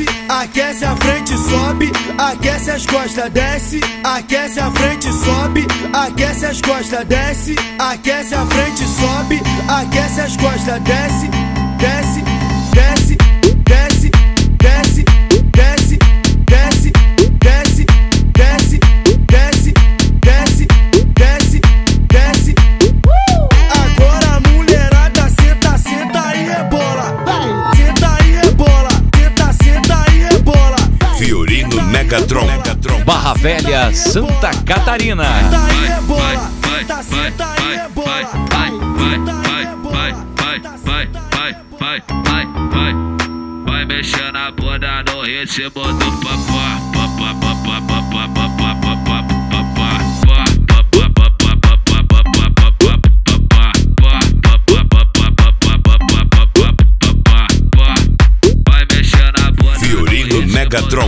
desce, aquece a frente, sobe, aquece as costas, desce, aquece a frente, sobe, aquece as costas, desce, aquece a frente, sobe, aquece as costas, desce, desce, desce, desce, desce, desce, desce, desce, desce, desce, desce, desce, desce. Agora a mulherada senta, senta e rebola. Senta e rebola, senta, senta e rebola. Fiorino Megatron, Barra Velha, Santa Catarina. Senta e rebola, senta, senta e rebola. Vai mexendo a bunda no ritmo do papá. Vai mexendo a bunda. Fiorino Megatron,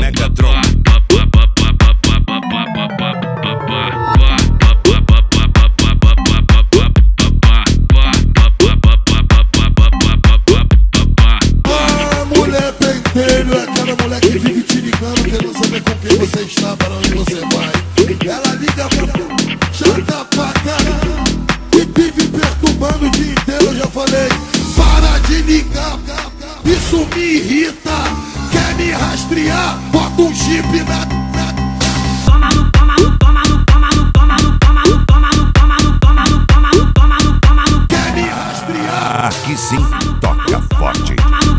Aquela mulher que vive te ligando, querendo saber com quem você está, para onde você vai. Ela liga pra chata pra caramba, que vive perturbando o dia inteiro. Eu já falei, para de ligar, isso me irrita. Quer me rastrear, bota um chip na... Quer me rastrear? aqui sim toca forte.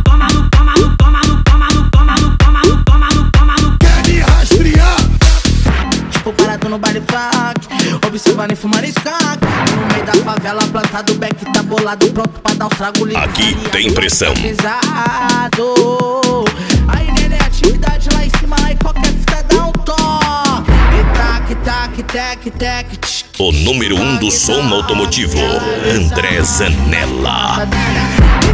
Parado no baile funk, observando e fumando skunk. No meio da favela, plantado o beck, tá bolado, pronto pra dar um trago livre. Aqui tem pressão. Pesado. Aí nele é atividade lá em cima, aí qualquer fita dá um toque. E tac, tac, tac, tac, tch. O número 1 do som automotivo, André Zanella. E